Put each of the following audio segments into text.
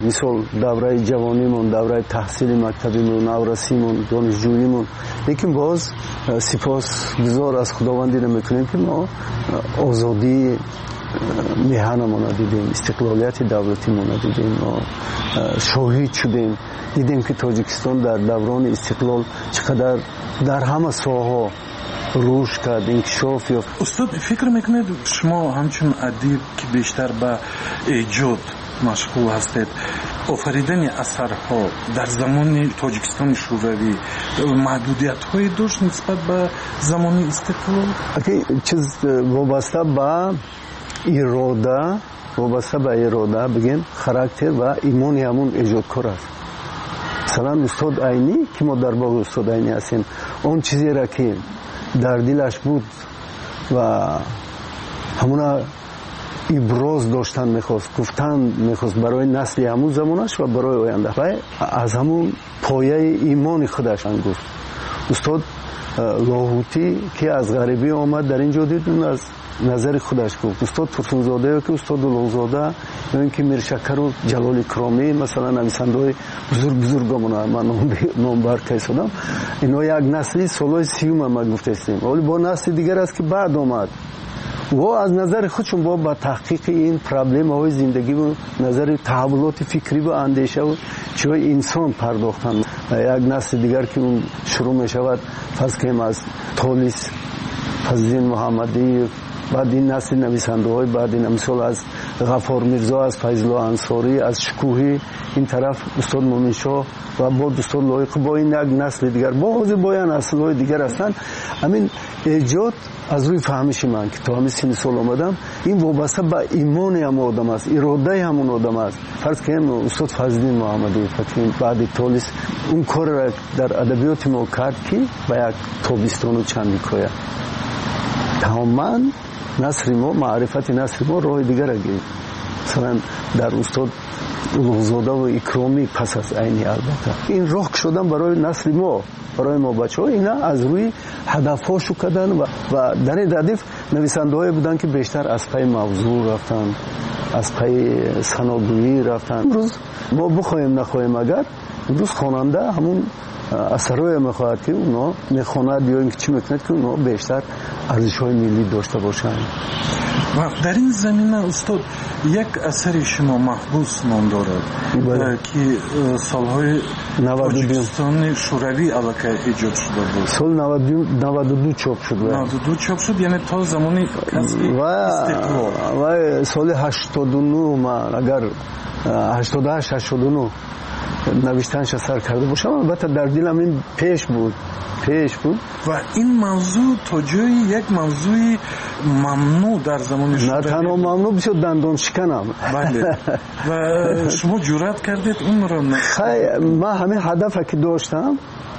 مثال دوره جوانیمون، دوره تحصیل مکتبیمون، نورسیمون، دانشجوییمون، لیکن باز سپاسگزار از خداوند میکنیم که ما آزادی میهنمون دیدیم، استقلالیت دولتیمون دیدیم، ما شاهد شدیم، دیدیم که تاجیکستان در دوران استقلال چقدر در همه ساحه رشد کرد، انکشاف یافت. استاد فکر میکنید شما همچون ادیب که بیشتر به ایجاد مشغول هستید، آفریدن اثرها در زمان تاجیکستان شوروی محدودیت های داشت نسبت به زمان استقلال؟ چیز وابسته به اراده بگیم خاراکتر و ایمانی همون ایجادکار است. مثلا استاد عینی که ما در باغ استاد عینی هستیم، اون چیزی را که در دلش بود و همون ابراز داشتن میخواست، گفتن میخواست برای نسل همون زمانش و برای آینده و از همون پایه ایمان خودش گفت. استاد لاهوتی که از غریبی آمد در اینجا دید، اون از نظر خودش گفت. استاد فرسونزاده که استاد الاغزاده یا اینکه میرشکر و جلال کرامی، مثلا نویسنده‌های بزرگمون من نام بر کردم، اینا یک نسلی سالهای 30 ما گفته استیم، ولی با نسل دیگر است که بعد آمد و از نظر خودشون با تحقیق این پرابلم های زندگی و نظر تحولات فکری و اندیشه و چیزهای انسان پرداختن. یک نسل دیگر که اون شروع می شود فرض کنیم از طالیس، فضلالدین محمدی، بعد این نسل نویسنده های بعد این مثال از غفار میرزا، از فیض الله انصاری، از شکوهی، این طرف استاد مومن شاه و با استاد لایق، با این یک نسل دیگر با نسل های دیگر هستند. همین ایجاد از روی فهمش من که تا همین سن سال آمدم، این وابسته به ایمان هم آدم است، اراده همون آدم است. فرض کنیم استاد فضلالدین محمدی فکرین بعد طالیس اون کار را در ادبیات ما کرد که با یک تابستان و چندیکای تماما نصر ما، معرفت نصر ما راه دیگر گرفت. مثلا در استاد الاغزاده و اکرامی پس از عینی البته این راه شدن برای نسل ما، برای ما بچه ها، اینا از روی هدفهاشو کردن و در این ردیف نویسنده های بودن که بیشتر از پای موضوع رفتن، از پای سناگویی رفتن. امروز ما بخوایم نخوایم اگر امروز خواننده همون اثرهای میخواهد که اونا میخواند یا اینکه چی میکند که اونا بیشتر ارزش‌های ملی داشته باشند. و در این زمینه استاد یک اثر شما محبوس نام دارد که سالهای تاجیکستان شوروی علاقه ایجاد شده بود. سال 92 چاپ شد. 92 چاپ شد، یعنی تا زمانی کسب استقلال. و سال 89 من اگر 88-89 نوشتنش سر کرده باشم، البته در دلم این پیش بود و این موضوع تا جایی یک موضوع ممنوع در زمان شوروی، نه تنها ممنوع بسیار دندان شکنم. بله. و شما جرأت کردید اون رو من همین هدفی که داشتم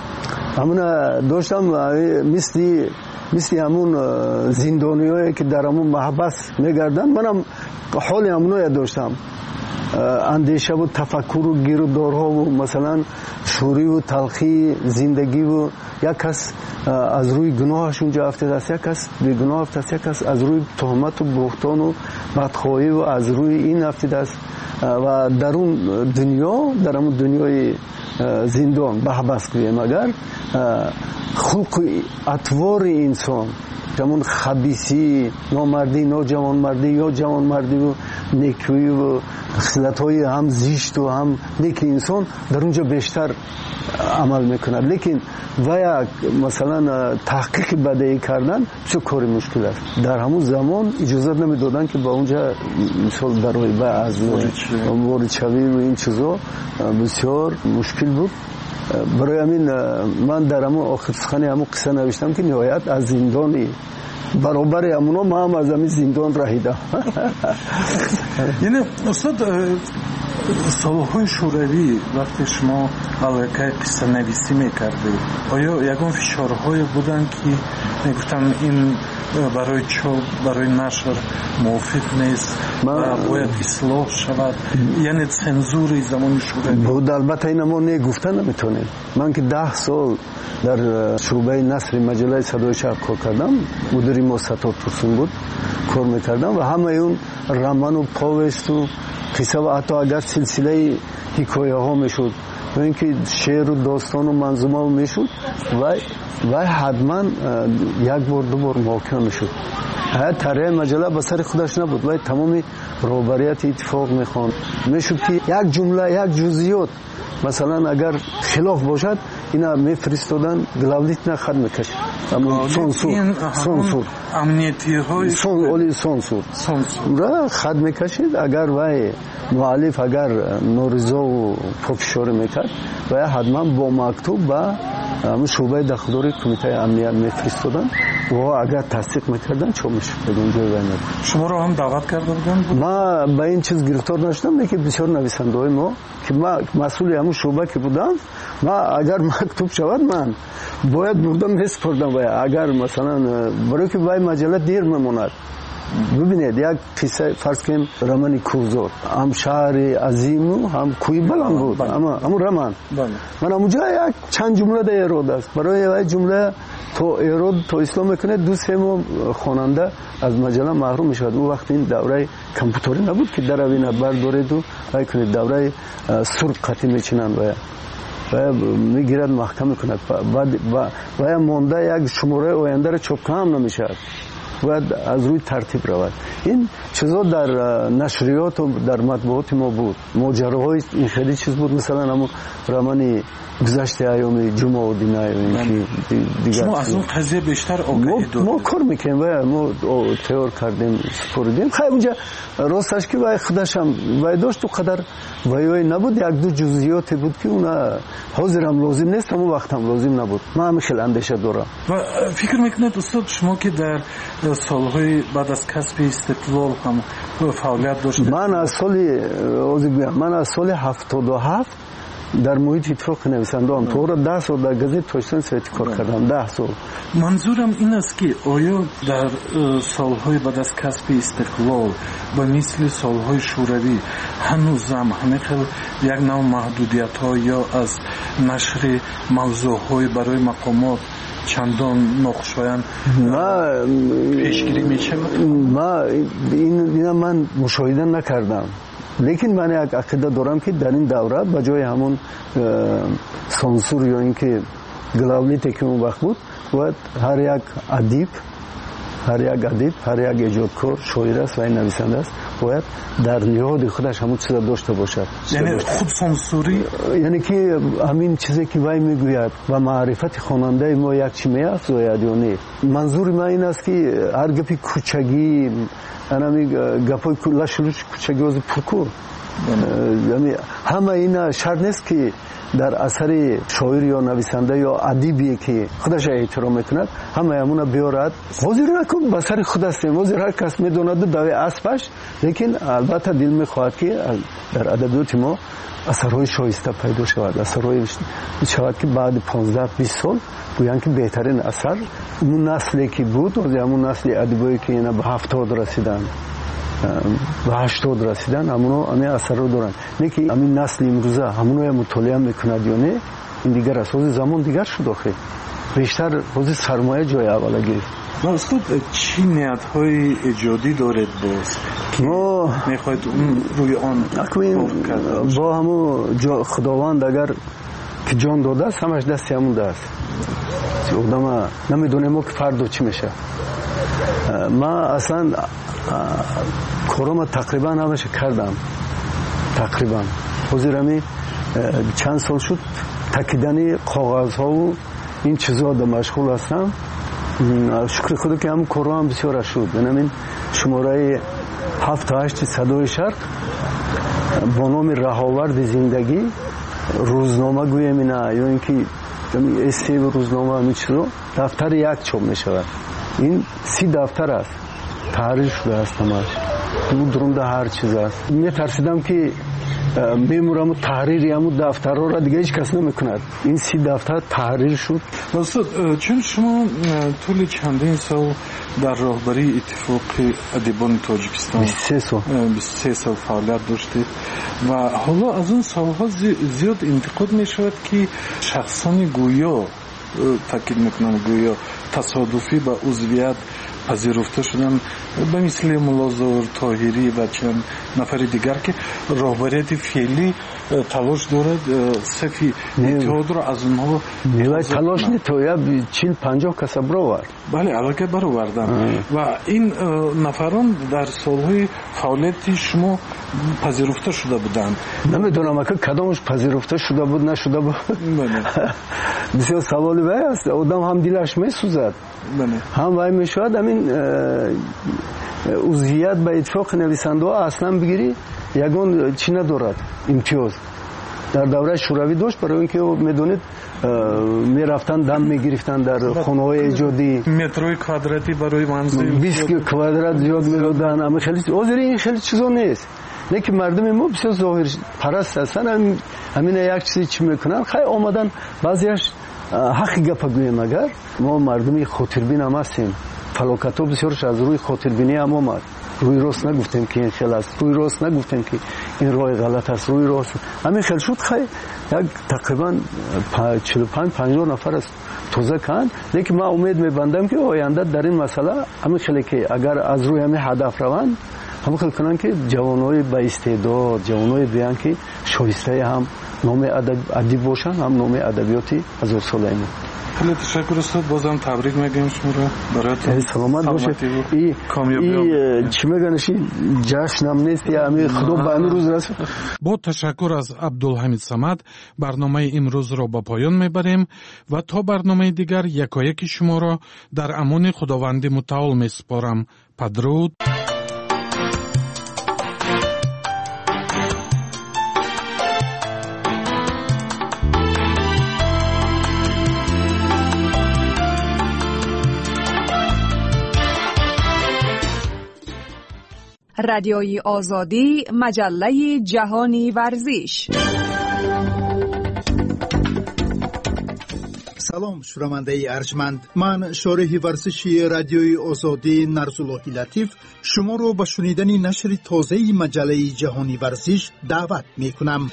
مثل همون زندانیایی که در همون محبس میگردن، منم حال همونو داشتم، اندیشه و تفکر و گیرودارها و مثلا شوری و تلخی زندگی و یک کس از روی گناهش اونجا افتاده است، یک کس بی گناه افتاده است، یک کس از روی تهمت و بهتان و بدخواهی و از روی این افتاده است و در اون دنیای زندان بحبس کنیم اگر خلق اطوار انسان، همون خبیثی، نامردی، ناجوانمردی یا جوانمردی و نیکی و خصلت‌های هم زشت و هم نیک انسان در اونجا بیشتر عمل میکنند. لیکن و یک مثلا تحقیق بدیهی کردن چه کاری مشکل است. در همون زمان اجازه نمیدادن که با اونجا مثال برای از وارد شوی و این چیزا بسیار مشکل بود. برای همین من در همون آخر سخن همون قصه نوشتم که نهایت از زندانی برابر همونا ما هم از همین زندان رهیدم. یعنی استاد سالهای شوروی وقتی شما علاقه قصه نویسی میکردید، آیا یکان فشارهای بودن که میگفتن این برای چاپ برای نشر موافق نیست و باید اصلاح شود، یعنی цензури زمان شوروی بود. البته این ما نگفتن نمیتونیم. من که 10 سال در شعبه نشر مجله صدای شهر کار کردم، مدیر ما ستاد پرسون بود کار میکردم و همه اون رمان و پاوست و قصه و حتی اگر سلسله حکایه ها میشد و اینکه شعر و داستان و منظومه میشد و حتما یک بار دو بار موقع میشد. طرح مجله به سر خودش نبود و تمام روبریت اتفاق میخوان میشد که یک جمله یک جزئیات مثلا اگر خلاف باشد اینا میفرستادن گلاولیت نه خط میکشید. اما سانسور امنیتی های سانسور را خط میکشید. اگر وای مؤلف اگر نورزا و پافشاری میکرد و حتما با مکتوب با شعبه داخلی کمیته امنیت میفرستادن و اگر تصدیق میکردن چون میشد اونجا وای نبود. شما رو هم دعوت کرده بودن؟ ما به این چیز گرفتار نشدم که بسیار نویسنده های ما که ما مسئول همون شعبه که بودم ما اگر مکتوب شود من باید بردم میسپردم و اگر مثلا برای که وای مجله دیر میموند. ببینید یک قصه فرض کنیم رمان کوزور هم شهر عظیم و هم کوی بلند بود اما رمان من اونجا یک چند جمله در ایراد است برای یک جمله تو ایراد تو اسلام میکنه دو سه ماه خواننده از مجله محروم میشود. اون وقت این دوره کامپیوتری نبود که در اوینا بردارید و کنید دوره سرخ خطی میچینند و میگیرد محکم میکند و مونده یک شماره آینده را چاپ هم نمیشود باید از روی ترتیب رود. این چیزا در نشریات و در مطبوعات ما بود. ماجراهای این خیلی چیز بود مثلا همون رمان گذشت ایام جمعه و دینه دیگر. شما از اون قضیه بیشتر آگاهی دارید؟ ما کار میکنیم و ما تیار کردیم سپردیم. خیلی اونجا راستش که وای خودش هم وای داشت و قدر وای نبود. یک دو جزئیاتی بود که اونا حاضر هم لازم نیست اما وقت هم لازم نبود. من هم خیلی اندیشه دارم. و فکر میکنید استاد شما که در سالهای بعد از کسب استقلال هم فعالیت داشتید؟ من از سال 77 در محیط اتفاق نویسنده هم تو را 10 سال در گزیت توشتن سویتی کار کردم. 10 سال. منظورم این است که آیا در سالهای بعد از کسب استقلال با مثل سالهای شوروی هنوزم همیخل یک نوع محدودیت ها یا از نشر موضوع های برای مقامات چندان ناخوشایند پیشگیری میشه؟ من مشاهده نکردم لیکن من یک عقیده دارم که در این دوره به جای همون سانسور یا اینکه گلاولیتی که اون وقت بود باید هر یک ادیب هر یک ایجادکار شاعر است و این نویسنده است باید در نهاد خودش همون چیز داشته باشد. یعنی خود سانسوری یعنی که همین چیزی که وای میگوید و معرفت خواننده ما یک چی میافزاید یا نه. منظور من این است که هر گپی کوچگی انا گپای لاشلوش کوچگی از پرکو یعنی همه اینا شرط نیست که در اثر شاعر یا نویسنده یا ادیبی که خودش احترام میکند همه همونا بیارد. حاضر نکن به سر خود است. حاضر هر کس میدوند دوی اسبش لیکن البته دل میخواهد که در ادبیات ما اثرهای شایسته پیدا شود. اثرهای شود که بعد 15-20 سال گویند که بهترین اثر اون نسلی که بود و همون نسل ادیبایی که اینا به 70 رسیدن و 80 رسیدن همون اثر رو دارن. نه که همین نسل امروزه همون مطالعه میکند یا نه این دیگر است. حاضر زمان دیگر شد آخه بیشتر حاضر سرمایه جای اوله گرفت. استاد چی نیت‌های ایجادی دارید باز که میخواید روی آن با همون خداوند اگر که جان داده است همش دستی همون دست آدم نمیدونه ما که فردا چی میشه. ما اصلا کارم تقریبا همش کردم تقریبا. حاضر همی چند سال شد تکیدنی کاغذ ها و این چیزها در مشغول هستم. شکر خدا که هم کارم هم بسیار شد. این شماره 7-8 صدای شرق با نام رهاورد زندگی روزنامه گویم اینا یا اینکه استی و روزنامه همین چیزا دفتر یک چاپ می شود. این 30 دفتر است تحریر شده است همش دو درونده هر چیز است. می ترسیدم که میمورم تحریری همون دفترها را دیگه هیچ کس نمیکند. این 30 دفتر تحریر شد. استاد چون شما طول چندین سال در راهبری اتفاق ادیبان تاجیکستان 23 سال فعالیت داشتید و حالا از اون سالها زیاد انتقاد می شود که شخصان گویا تاکید میکنم گویا تصادفی به عضویت پذیرفته شدن به مثل ملازور طاهری و چند نفر دیگر که راهبریت فعلی تلاش دارد صفی اتحاد را از اونها تلاش نتویا 40-50 کس برآورد. بله علاقه برآوردن و این نفران در سالهای فعالیت شما پذیرفته شده بودند. نمیدونم که کدامش پذیرفته شده بود نشده بود. بسیار سوالی وای است. آدم هم دلش میسوزد هم وای میشود. همین عضویت به اتفاق نویسنده ها اصلا بگیری یگان چی ندارد امتیاز. در دوره شوروی داشت برای اینکه میدونید میرفتن دم میگرفتن در خانه های ایجادی متروی کвадрати برای منزل 20 کвадрат زیاد میدادن. اما خیلی این خیلی چیزا نیست. نه که مردم ما بسیار ظاهر پرست هستن. همین یک چیزی چی میکنن خیلی آمدن بعضیش حق گپ گویم. اگر ما مردمی خاطربین هم هستیم فلاکت‌ها بسیارش از روی خاطربینی هم آمد. روی راست نگفتیم که این خیلی است. روی راست نگفتیم که این راه غلط است. روی راست همین خیلی شد. خیلی یک تقریبا 45-50 نفر است توزه کن. لیکن من امید میبندم که آینده در این مسئله همین خیلی که اگر از روی همین هدف روند همین خیلی کنن که جوانای با استعداد جوانای بیان که شایسته هم نام ادب باشن هم نام ادبیاتی از سالانه. خیلی تشکر استاد. بازم تبریک میگیم شما رو براتون. سلامت باشید. این چی میگنشی جشنم نیست یا همین خدا به امروز رسید. با تشکر از عبدالحمید صمد برنامه امروز را به پایان میبریم و تا برنامه دیگر یکایک شما را در امان خداوند متعال میسپارم. بدرود. رادیوی آزادی مجله جهانی ورزش. سلام شنونده ارجمند. من شارح ورزشی رادیوی آزادی نرزاللهی لطیف شما رو به شنیدن نشر تازه مجله جهانی ورزش دعوت می کنم.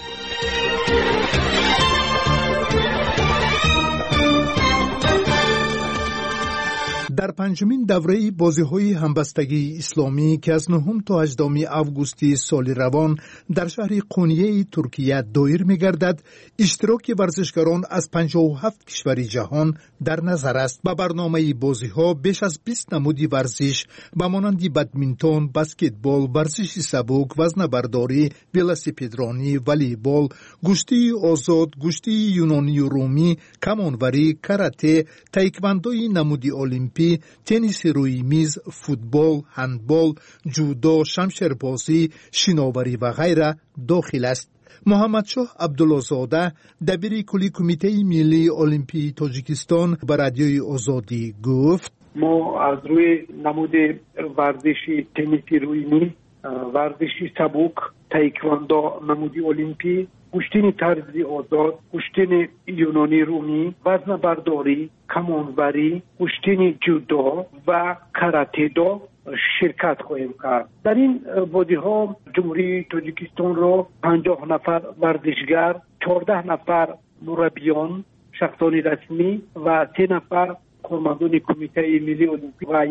در پنجمین دوره بازی‌های همبستگی اسلامی که از 9 تا 18 آگوست سال روان در شهر قونیه ترکیه دایر می‌گردد، اشتراک ورزشکاران از 57 کشور جهان در نظر است. با برنامه بازی‌ها بیش از 20 نمود ورزش به مانند بدمینتون، بسکتبال، ورزش سبک، وزنه‌برداری، ولوسیپدرانی، والیبال، گشتی آزاد، گشتی یونانی و رومی، کمانوری، کاراته، تایکواندوی نمودی المپی، تنیس روی میز، فوتبال، هندبال، جودو، شمشیربازی، شناوری و غیره داخل است. محمدشاه عبدالله‌زاده دبیر کلی کمیته ملی المپی تاجیکستان به رادیوی آزادی گفت: ما از روی نمود ورزشی تنیس روی میز، ورزشی سبک، تایکواندو نمودی المپی، کشتی طرزی آزاد، کشتی یونانی رومی، وزن برداری، کمانوری، کشتی جودو و کاراته دو شرکت خواهیم کرد. در این بازی‌ها جمهوری تاجیکستان را 50 نفر ورزشگر، 14 نفر مربیان شخصان رسمی و 3 نفر کارمندان کمیته ملی المپیک و 1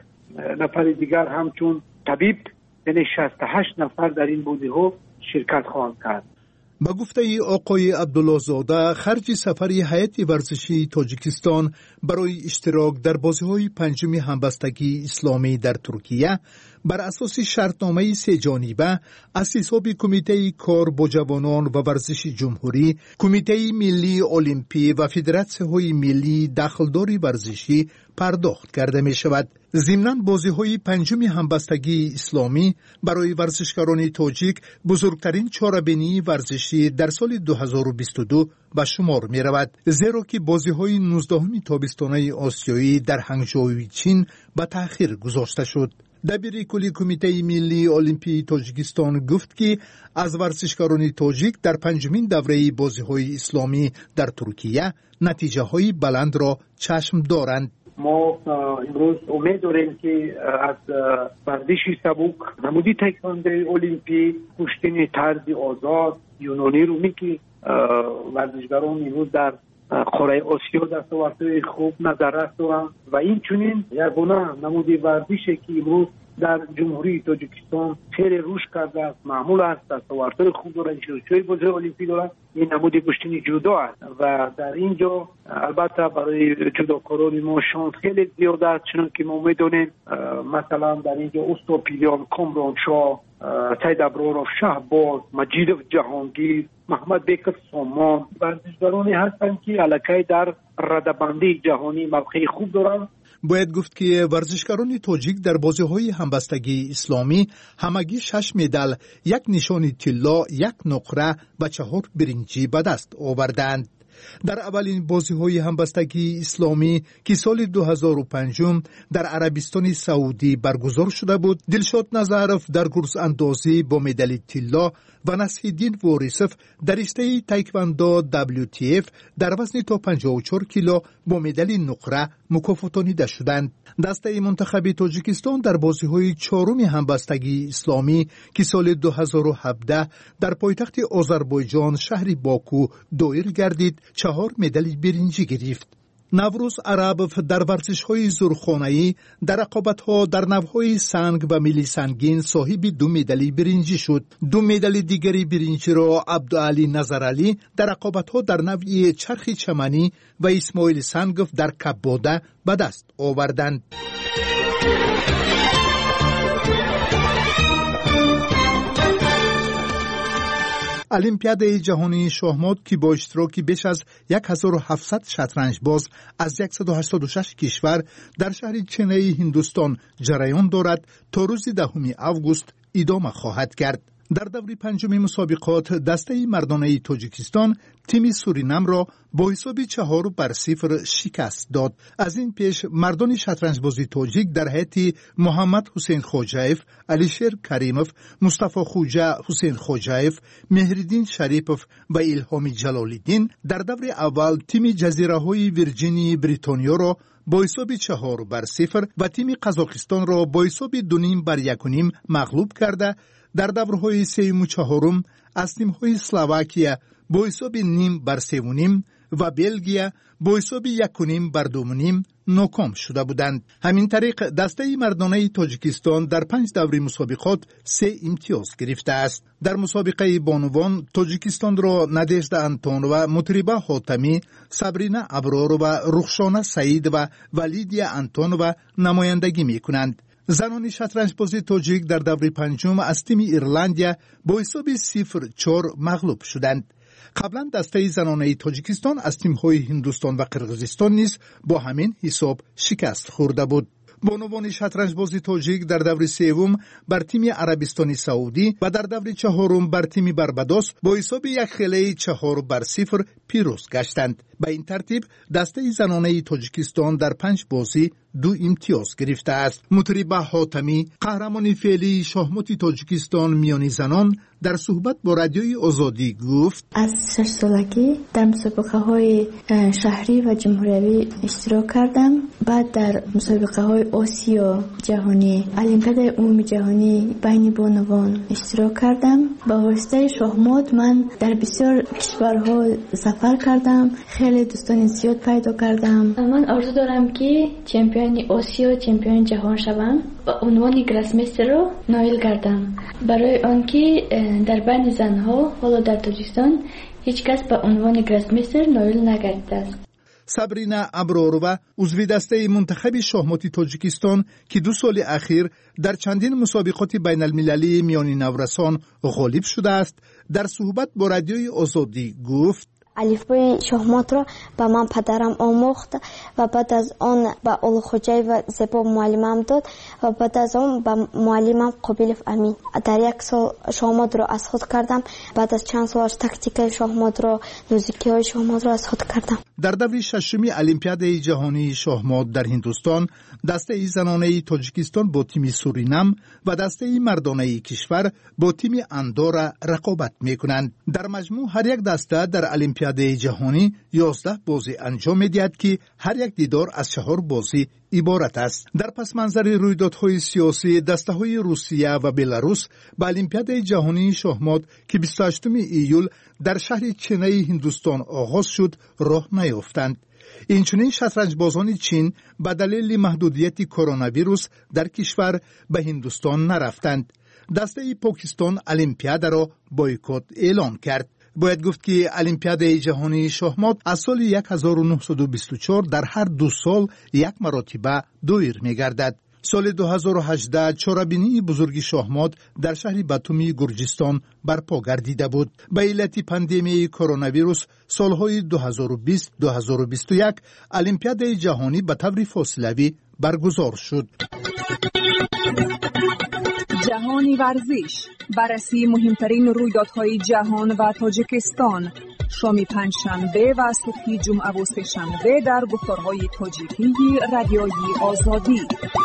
نفر دیگر همچون طبیب، یعنی 68 نفر در این بازی‌ها شرکت خواهند کرد. با گفته آقای عبدالله‌زاده خرج سفر هیئت ورزشی تاجیکستان برای اشتراک در بازی‌های پنجم همبستگی اسلامی در ترکیه بر اساس شرطنامه 3 جانبه از حساب کمیته کار با جوانان و ورزش جمهوری، کمیته ملی المپی و فدراسیون ملی دخلداری ورزشی پرداخت کرده می شود. ضمناً بازی‌های پنجم همبستگی اسلامی برای ورزشکاران تاجیک بزرگترین چاره‌بینی ورزشی در سال 2022 به شمار می رود، زیرا که بازی‌های 19 تابستانه آسیایی در هنگژو چین به تأخیر گذاشته شد. دبیر کلی کمیته ملی المپی تاجیکستان گفت که از ورزشکاران تاجیک در پنجمین دوره بازی‌های اسلامی در ترکیه نتیجه‌های بلند را چشم دارند. ما امروز امید داریم که از ورزش سبک نمودی تایکواندو المپی کشتن طرز آزاد یونانی رو که ورزشکاران امروز در قاره آسیا دستاوردهای خوب نظر دارند و این چنین یگانه نمودی ورزشی که امروز در جمهوری تاجیکستان خیلی رشد کرده است، معمول است، دستاوردهای خوب دارند، شرکت‌های بازی المپی دارند. این نمود کشتن جودو است و در اینجا البته برای جودوکاران ما شانس خیلی زیاد است، چون که ما می‌دونیم مثلا در اینجا استوپیلیان کامران شاه، سید ابرارов شهباز، مجیدov جهانگیر، محمد بیک سامان ورزشکارانی هستند که الکی در رده‌بندی جهانی موقع خوب دارند. باید گفت که ورزشکاران تاجیک در بازی‌های همبستگی اسلامی همگی 6 مدال، 1 نشان طلا، 1 نقره و 4 برنجی به دست آوردند. در اولین بازی‌های همبستگی اسلامی که سال 2005 در عربستان سعودی برگزار شده بود، دلشاد نظرов در گرز اندازی با مدال طلا و نصیرالدین وارثов در رشته تایکواندو WTF در وزن تا 54 کیلو با مدال نقره مکافاتانیده شدند. دسته منتخب تاجیکستان در بازی‌های چهارم همبستگی اسلامی که سال 2017 در پایتخت آذربایجان شهر باکو دایر گردید 4 مدال برنجی گرفت. نوروز عربov در ورزش‌های زورخانه‌ای در رقابت‌ها در نوع‌های سنگ و میلی سنگین صاحب 2 مدال برنجی شد. 2 مدال دیگری برنجی را عبدالعلی نظرعلی در رقابت‌ها در نوع چرخ چمنی و اسماعیل سنگov در کباده به دست آوردند. المپیاد جهانی شاهمات که با اشتراک بیش از 1700 شطرنج باز از 186 کشور در شهر چنئی هندوستان جریان دارد تا روز 10 آگوست ادامه خواهد کرد. در دوره پنجم مسابقات دسته مردانه تاجیکستان تیم سورینام را با حساب 4-0 شکست داد. از این پیش مردان شطرنج بازی تاجیک در هیئت محمد حسین خوجایف، علیشیر کریمov، مصطفی خوجا حسین خوجایف، مهردین شریپov و الهام جلال‌الدین در دوره اول تیم جزیره‌های ویرجینی بریتانیا را با حساب 4-0 و تیم قزاقستان را با حساب 2-1 مغلوب کرده در دورهای سوم و چهارم از تیم‌های اسلواکیه با حساب 0-3 و بلژیا با حساب 1-2 ناکام شده بودند. همین طریق دسته مردانه تاجیکستان در 5 دوره مسابقات 3 امتیاز گرفته است. در مسابقه بانوان تاجیکستان را ندژدا انتونوا، مطربه حاتمی، صبرینا ابرارova، رخشانه سعید و ولیدیا انتونوا نمایندگی می‌کنند. زنان شطرنج بازی تاجیک در دوره پنجم از تیم ایرلندیا با حساب 0-4 مغلوب شدند. قبلا دسته زنانه تاجیکستان از تیم‌های هندوستان و قرقیزستان نیز با همین حساب شکست خورده بود. بانوان شطرنج بازی تاجیک در دوره سوم بر تیم عربستان سعودی و در دوره چهارم بر تیم باربادوس با حساب 1-4 پیروز گشتند. به این ترتیب دسته زنانه تاجیکستان در 5 بازی 2 امتیاز گرفته است. مطربه حاتمی، قهرمان فعلی شاهمات تاجیکستان میان زنان، در صحبت با رادیوی آزادی گفت: از 6 سالگی در مسابقه‌های شهری و جمهوری اشتراک کردم. بعد در مسابقه‌های آسیا جهانی، المپیاد عمومی جهانی بین بانوان اشتراک کردم. با واسطه شاهمات من در بسیار کشورها سفر کردم. خیلی دوستان زیاد پیدا کردم. من آرزو دارم که چمپیون آسیا، چمپیون جهان شوم و عنوان گراسمیستر رو نایل گردم. برای آنکه در بین زنها حالا در تاجیکستان هیچ کس به عنوان گراسمیستر نایل نگردیده است. صبرینا ابرارova عضو دسته منتخب شاهمات تاجیکستان که 2 سال اخیر در چندین مسابقات بین المللی میان نورسان غالب شده است، در صحبت با رادیوی آزادی گفت: الفبای شهمات را به من پدرم آموخت و بعد از آن به اولوخوجای و زیبا معلمم داد و بعد از آن به معلمم قابلف امین. در یک سال شهمات را از خود کردم. بعد از چند سال تاکتیک شهمات را، نوزیکی های شهمات را از خود کردم. در دوره ششمی المپیاد جهانی شاهمات در هندوستان، دسته زنانه تاجیکستان با تیم سورینام و دسته مردانه کشور با تیم اندورا رقابت میکنند. در مجموع هر یک دسته در المپیاد جهانی 11 بازی انجام میدهد که هر یک دیدار از 4 بازی عبارت است. در پس منظر رویدادهای سیاسی، دسته‌های روسیه و بلاروس به المپیاد جهانی شاهمات که 28 ایول در شهر چنای هندوستان آغاز شد راه نیافتند. اینچنین شطرنجبازان چین به دلیل محدودیت کرونا ویروس در کشور به هندوستان نرفتند. دسته پاکستان المپیاد را بایکوت اعلام کرد. باید گفت که المپیاد جهانی شاهمات از سال 1924 در هر 2 سال یک مرتبه دایر می‌گردد. سال 2018 چاره‌بینی بزرگ شاهمات در شهر باتومی گرجستان برپا گردیده بود. به علت پاندمی کرونا ویروس سالهای 2020-2021 المپیاد جهانی به طور فاصله‌ای برگزار شد. جهانی ورزش، بررسی مهمترین رویدادهای جهان و تاجیکستان، شام پنجشنبه و صبح جمعه و سه‌شنبه در گفتارهای تاجیکی رادیوی آزادی.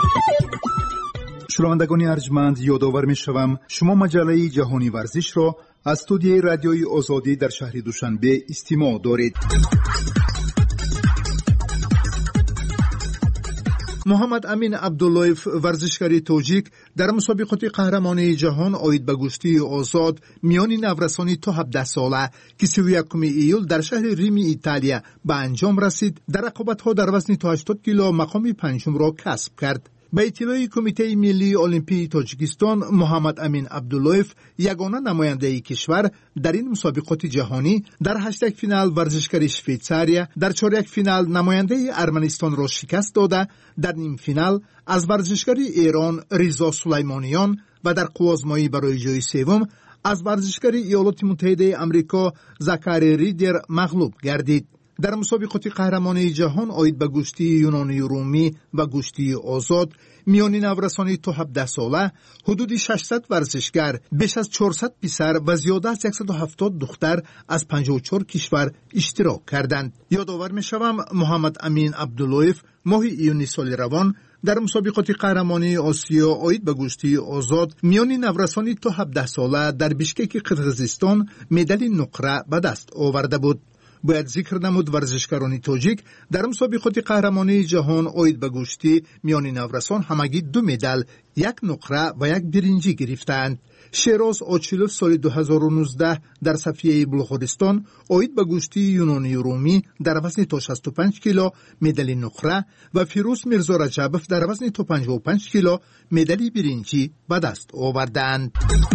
شنوندگان ارجمند، یادآور می‌شوم شما مجله جهانی ورزش را از استودیوی رادیوی آزادی در شهر دوشنبه استماع دارید. محمد امین عبداللهیف ورزشکار تاجیک در مسابقات قهرمانی جهان آید به گشتی آزاد میان نورسانی تا 17 ساله که 31 ایول در شهر ریم ایتالیا به انجام رسید، در رقابت‌ها در وزن تا 80 کیلو مقام پنجم را کسب کرد. به اطلاع کمیته ملی المپی تاجیکستان، محمد امین عبداللهیف یگانه نماینده کشور در این مسابقات جهانی در 8 فینال ورزشکار شویتزاریا، در 4 فینال نماینده ارمنستان را شکست داده، در نیم فینال از ورزشکار ایران رضا سلیمانیان و در قوازمایی برای جای سوم از ورزشکار ایالات متحده آمریکا زکاری ریدر مغلوب گردید. در مسابقات قهرمانی جهان آید به گشتی یونانی رومی و گشتی آزاد میان نورسانی تا 17 ساله حدود 600 ورزشگر، بیش از 400 پسر و زیاده از 170 دختر از 54 کشور اشتراک کردند. یادآور می‌شوم محمد امین عبداللهیف ماه ایونی سال روان در مسابقات قهرمانی آسیا آید به گشتی آزاد میان نورسانی تا 17 ساله در بیشکک قرقیزستان مدال نقره به دست آورده بود. باید ذکر نمود ورزشکاران تاجیک در مسابقات قهرمانی جهان آید به گشتی میان نورسان همگی 2 مدال، 1 نقره و 1 برنجی گرفتند. شیراز آچیلوف سال 2019 در صفیه بلغارستان آید به گشتی یونانی رومی در وزن تا 65 کیلو مدال نقره و فیروز میرزا رجبوف در وزن تا 55 کیلو مدال برنجی به دست آوردند.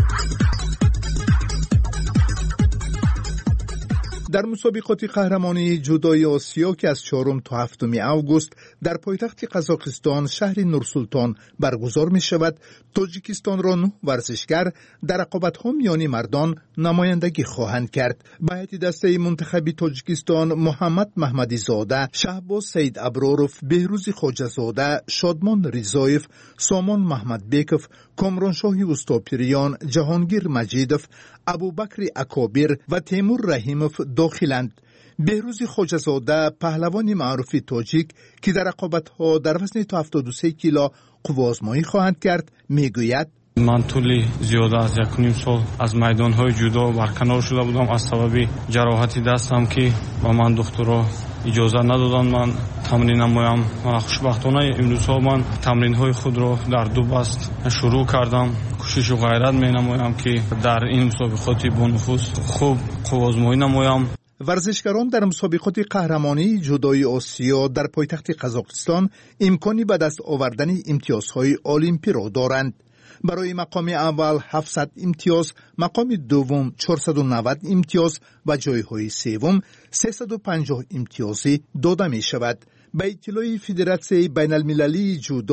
در مسابقات قهرمانی جودوی آسیا که از 4 تا 7 آگوست در پایتخت قزاقستان شهر نورسولتان برگزار می شود، تاجیکستان را 9 ورزشگر در رقابت‌ها میان مردان نمایندگی خواهند کرد. به هیئت دسته منتخب تاجیکستان محمد محمدی زاده، شهباز سید ابراروف، بهروز خواجه زاده، شادمان رضایف، سامان محمد بیکوف، کامران شاهی استاپیریان، جهانگیر مجیدوف، ابوبکر اکابر و تیمور رحیموف داخلند. بهروز خواجه زاده پهلوان معروف تاجیک که در رقابت‌ها در وزن تا 73 کیلو قوازمایی خواهند کرد میگوید: من طولی زیاده از 1.5 سال از میدان‌های جودو برکنار شده بودم از سبب جراحتی دستم که با من دکترها اجازه ندادن من تمرین نمایم و خوشبختانه امروزها من تمرین‌های خود را در 2 بست شروع کردم. کوشش و غیرت می‌نمایم که در این مسابقات با نفوذ خوب قوازمایی نمایم. ورزشکاران در مسابقات قهرمانی جودوی آسیا در پایتخت قزاقستان امکانی به دست آوردن امتیازهای المپی را دارند. برای مقام اول 700 امتیاز، مقام دوم 490 امتیاز و جایهای سوم 350 امتیازی داده می شود. به اطلاع فدراسیون بین المللی جودو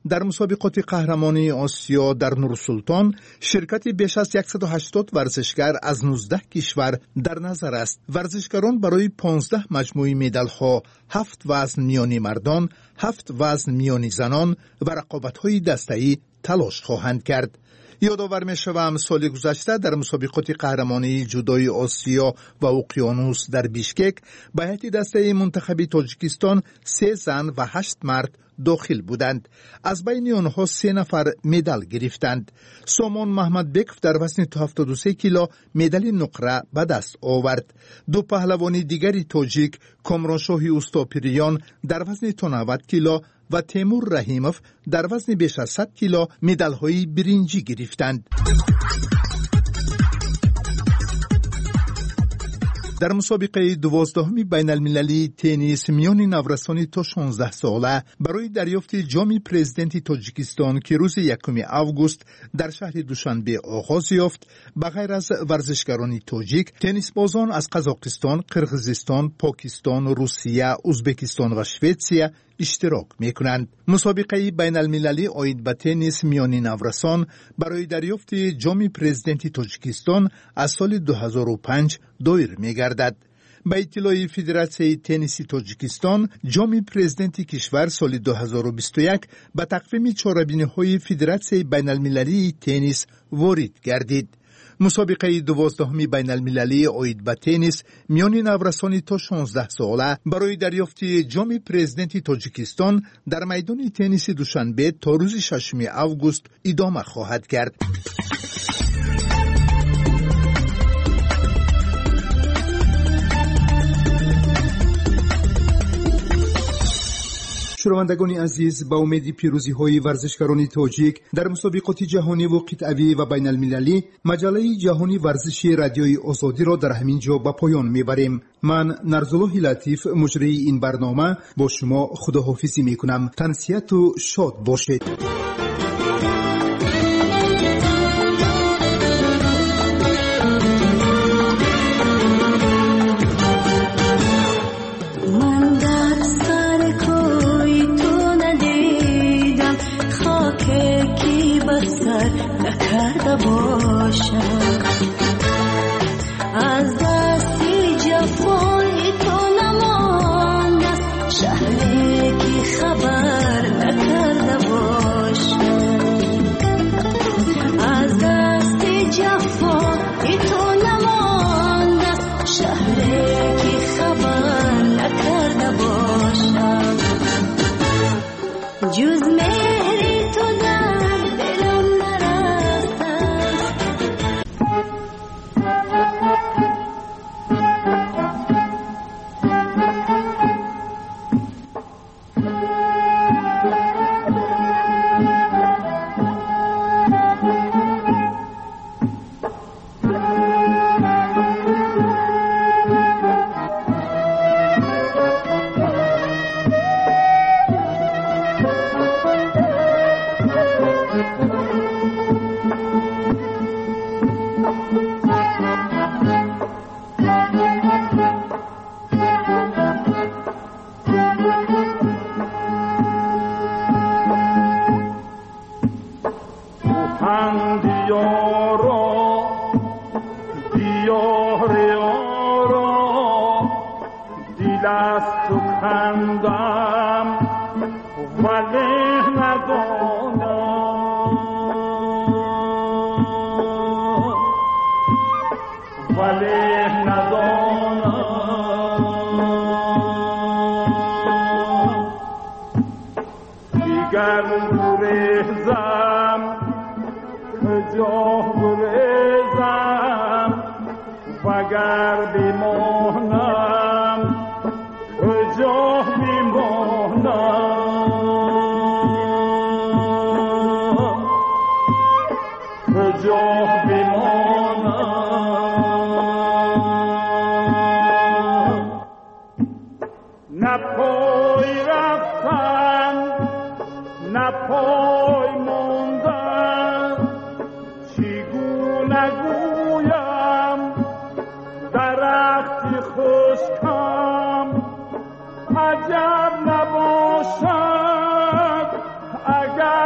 در مسابقات قهرمانی آسیا در نورسلطان شرکت بیش از 180 ورزشگر از 19 کشور در نظر است. ورزشکاران برای 15 مجموعه مدال ها 7 وزن میانی مردان، 7 وزن میانی زنان و رقابت‌های دسته‌ای تلاش خواهند کرد. یادآور می‌شوم سال گذشته در مسابقات قهرمانی جودوی آسیا و اقیانوس در بیشکک به هیئت دسته منتخب تاجیکستان 3 زن و 8 مرد داخل بودند. از بین آنها 3 نفر مدال گرفتند. سامان محمد بکف در وزن 73 کیلو مدال نقره به دست آورد. 2 پهلوان دیگری تاجیک کامرانشاه اوستاپریان در وزن 90 کیلو و تیمور رحیموف در وزن بیش از 100 کیلو مدال‌های برنجی گرفتند. در مسابقه 12 بین المللی تنیس میان نورسان تا 16 ساله برای دریافت جام پرزیدنت تاجیکستان که روز 1 آگوست در شهر دوشنبه آغاز یافت، بغیر از ورزشکاران تاجیک، تنیس بازان از قزاقستان، قرقیزستان، پاکستان، روسیه، ازبکستان و شویتسیا اشتراک میکنند. مسابقه بین المللی آید به تنیس میان نورسان برای دریافت جام پرزیدنت تاجیکستان از سال 2005 دایر میگردد. به اطلاع فدراسیون تنیس تاجیکستان، جام پرزیدنت کشور سال 2021 به تقویم چهاربینی‌های فدراسیون بین المللی تنیس وارد گردید. مسابقه 12 بین المللی آید به تنیس میان نورسان تا 16 ساله برای دریافت جام پرزیدنت تاجیکستان در میدان تنیس دوشنبه تا روز 6 آگوست ادامه خواهد کرد. شنوندگان عزیز، با امید پیروزی های ورزشکاران تاجیک در مسابقات جهانی و قطعی و بین المللی، مجله جهانی ورزشی رادیوی آزادی را در همین جا به پایان میبریم. من نرزالله لطیف مجری این برنامه با شما خداحافظی میکنم. تنسیت و شاد باشید. از دستی جفای تو نماند است، شهری که خبر نکرده باشم. از دستی جفای تو نماند است، شهری که خبر نکرده باشم. جز مهری تو در دلم عجب نباشد اگر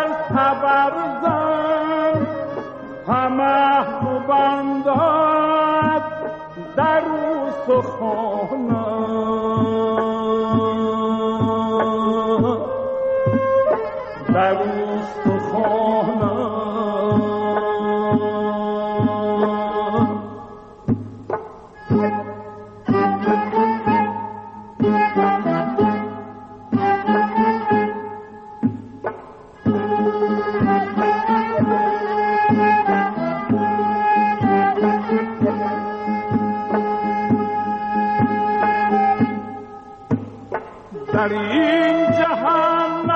در این جهان